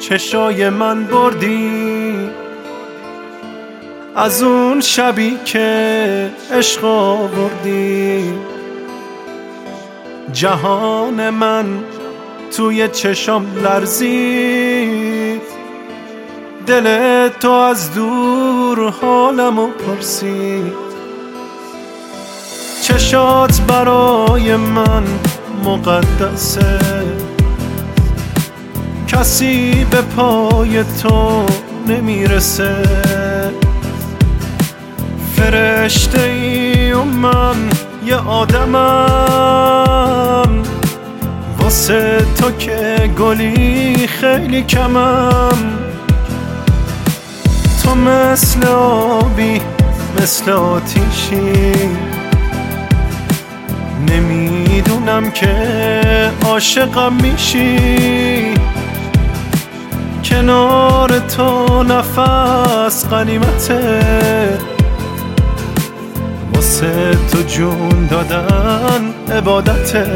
چشای من بردی از اون شبی که عشق آوردی. جهان من توی چشام لرزید، دل تو از دور حالمو پرسید. چشات برای من مقدسه، کسی به پای تو نمیرسه. فرشته ای و من یه آدمم، واسه تو که گلی خیلی کمم. تو مثل آبی مثل آتیشی، نمیدونم که عاشقم میشی. کنار تو نفس غنیمته، واسه تو جون دادن عبادته.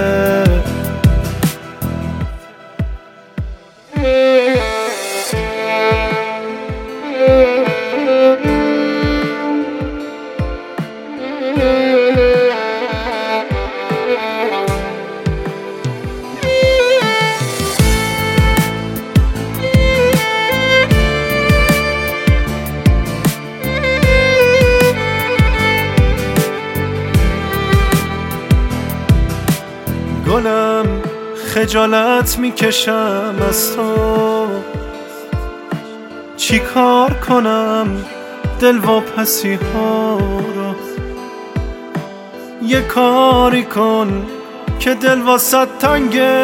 گلم خجالت میکشم از تو، چی کار کنم دلواپسی ها رو. یه کاری کن که دل واسه تنگه،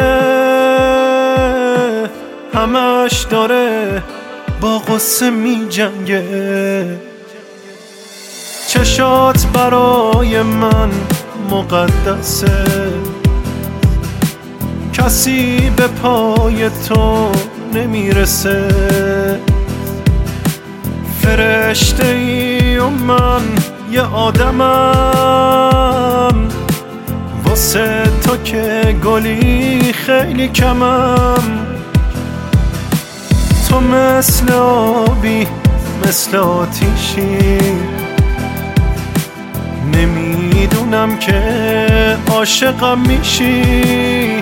همش داره با غصه می جنگه. چشات برای من مقدسه، کسی به پای تو نمیرسه. فرشته ای و من یه آدمم، واسه تو که گلی خیلی کمم. تو مثل آبی مثل آتیشی، نمیدونم که عاشقم میشی.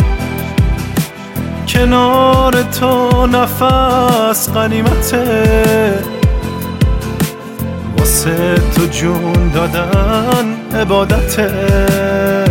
کنار تو نفس غنیمته، واسه تو جون دادن عبادته.